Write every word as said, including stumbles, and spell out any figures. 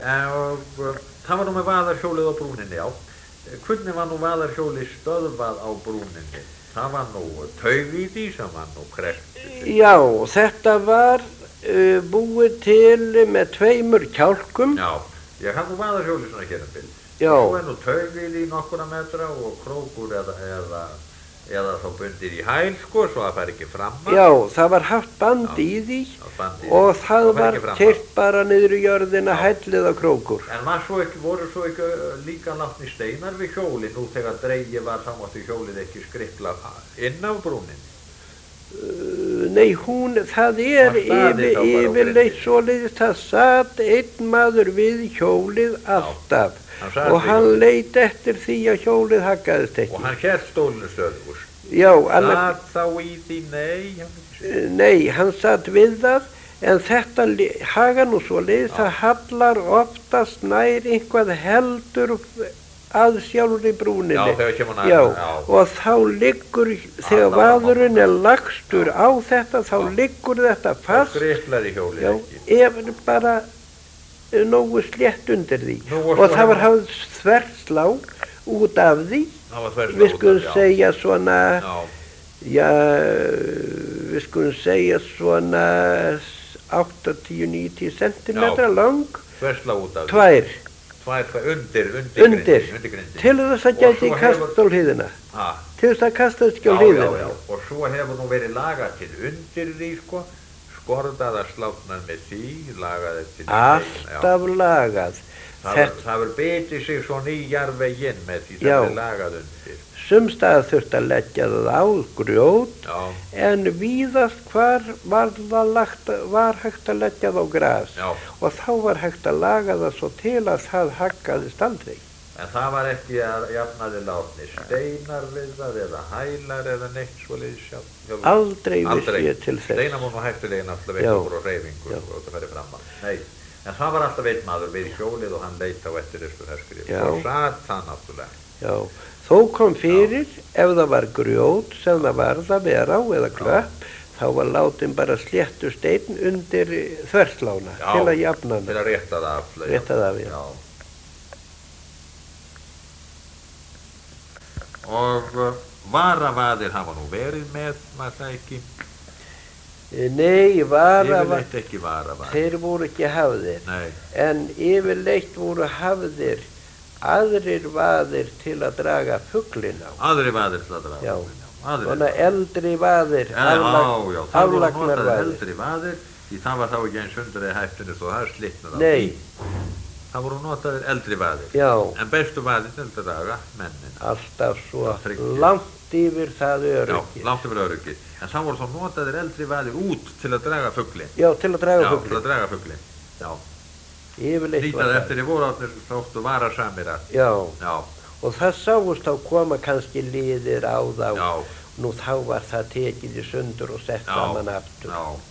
Og uh, það var nú með vaðarhjólið á brúninni, já. Hvernig var nú vaðarhjólið stöðvað á brúninni? Það var nú taug í því sem var nú krepptur. Já, þetta var uh, búið til með tveimur kjálkum. Já, ég hafði nú vaðarhjólið svona hér um byrð. Já. Svo er nú taug í því nokkura metra og krókur eða, eða, eða þá bundir í hæl, sko, svo það fær ekki fram að. Já, það var haft band Já. í því Bandi, og það það var keyrt bara niður í jörðina hællið á krókur. En var svo ekki, voru svo ekki líka látni steinar við hjólið nú þegar dreigið var þá mátti hjólið ekki skripla inn á brúninni? Uh, nei, hún, það er Það staðið yfir, þá bara á yfirleitt grindinni. svoleiðis, það sat einn maður við hjólið alltaf hann sat og við hann hjólið. leit eftir því að hjólið haggaðist Og ekki. hann hélt stólinu stöðvur. Já, annars, Sat þá í því, nei, hann ekki segja. nei, hann satt við það, en þetta li- haga nú svoleiðis, það hallar oftast nær einhvað heldur að sjálfri brúninni. Já, þegar kemur hann Já, að, já. og þá liggur, þegar Alltaf á vaðurinn er botninum. lagstur á þetta, þá liggur þetta Það fast, skriplaði hjólið já, ekki. ef bara eh, nógu slétt undir því. Nú, og Og svo það var hefur- hafð þverslá út af því, Það var þverslátt, við skulum já. segja svona, Já, já, við skulum segja svona áttatíu til níutíu sentimetra lang, þversla út af því. tvær, Tvær, tvær, undir, undir, undir, grindinni, undir grindinni. til þess að Og gæti svo kast hefur- á hliðina, Ha, til þess að kastast ekki á já, hliðina. já, já. Og svo hefur nú verið lagað til undir því, sko, skordaðar slátnar með því, lagaði til Alltaf lagað. Það Þetta, verður bitið sig svo nýjarveginn með því Já. það er lagað undir. sumstaðar þurfti að leggja það á grjót, Já, en víðast hvar var, það lagt, var hægt að leggja það á gras. já. Og þá var hægt að laga það svo til að það haggaðist aldrei. En það var ekki að jafnaði látni steinar við það eða hælar eða neitt svoleiðis sjálf. sjálf- Aldrei vissi Aldrei. ég til þess. Steinar voru nú hættulegin alltaf Já. eitthvað úr reyfingu Já. og það færi fram að. Nei, en það var alltaf einn maður við hjólið og hann leit á eftir þessu herskriði. Já. Svo satt það náttúrulega. Já, þó kom fyrir, ef það var grjót sem það varð að vera á eða klöpp, þá var látin bara sléttu steinn undir þverslána Já. til að jafna Til hana. að rétta það af. Rétta það af, já. Já. Og uh, varavaðir hafa nú verið með, var það ekki? Nei, vara, Yfirleitt ekki varavaðir. þeir voru ekki hafðir, Nei, en yfirleitt voru hafðir aðrir vaðir til að draga fuglinn á. aðri vaðir til að draga. Já. Aðrir Svona eldri vaðir, Já, já, aflag- já, það voru aflagnar notaði vaðir. eldri vaðir, því það var þá ekki eins hundrið hættinu svo það slitnaði á Nei. því. Það voru notaðir eldri vaðir. Já, En bestu vaðir til að draga mennin. alltaf svo Það tryggir. langt yfir það Já, öryggi. langt yfir öryggið. En það voru þá notaðir eldri vaðir út til að draga fuglinn. Já, til að draga Já, til fuglinn. að draga fuglinn. Já, Yfirleitt var nýtað það. eftir í vorátnir þóttu varasamir að. Já, Já, og það sáust þá koma kannski liðir á þá. já, Nú þá var það tekið í sundur og sett Já. saman aftur. já.